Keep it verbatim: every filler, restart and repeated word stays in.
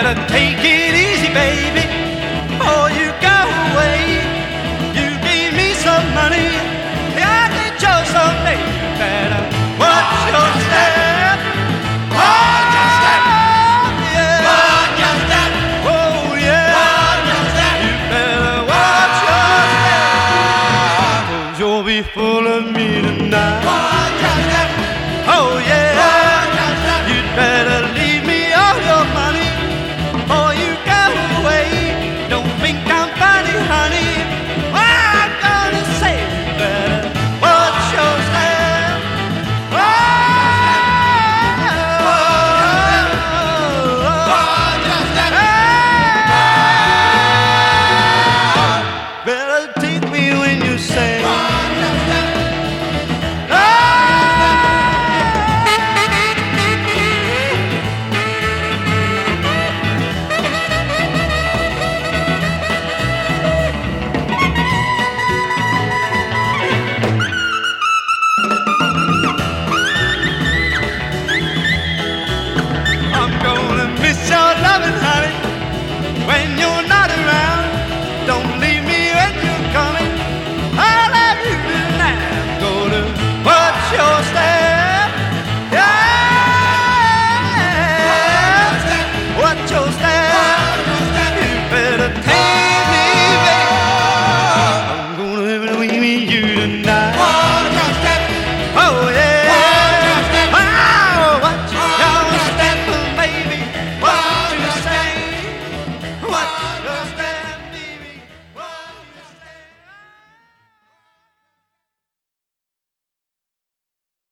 better take it easy, baby, or you go away. You gave me some money, I need you someday. You better watch your step. Watch your step. Yeah. Watch your step. Oh yeah. Watch your step. You better watch your step, 'cause you'll be full of me tonight. Watch your step. Oh yeah.